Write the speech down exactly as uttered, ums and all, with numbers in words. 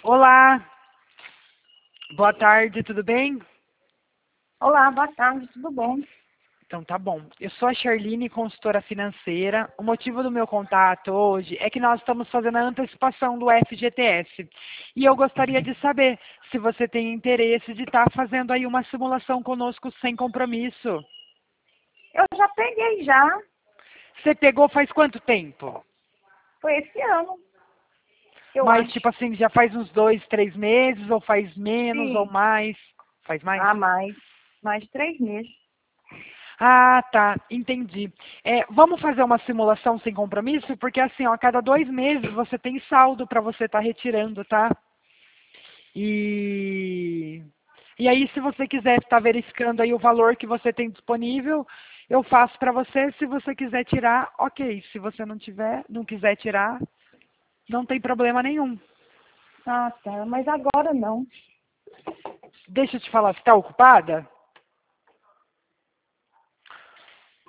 Olá, boa tarde, tudo bem? Olá, boa tarde, tudo bom? Então tá bom. Eu sou a Charline, consultora financeira. O motivo do meu contato hoje é que nós estamos fazendo a antecipação do F G T S. E eu gostaria de saber se você tem interesse de estar fazendo aí uma simulação conosco sem compromisso. Eu já peguei já, Você pegou faz quanto tempo? foi esse ano, eu Mas acho. tipo assim, já faz uns dois, três meses, ou faz menos, ou Sim, mais? Faz mais? há mais, mais de três meses. Ah, tá, entendi. É, vamos fazer uma simulação sem compromisso? Porque assim, ó, a cada dois meses você tem saldo para você estar retirando, tá? E, e aí, se você quiser estar verificando aí o valor que você tem disponível, eu faço para você. Se você quiser tirar, ok. Se você não tiver, não quiser tirar, não tem problema nenhum. Ah, tá, mas agora não. Deixa eu te falar, você está ocupada?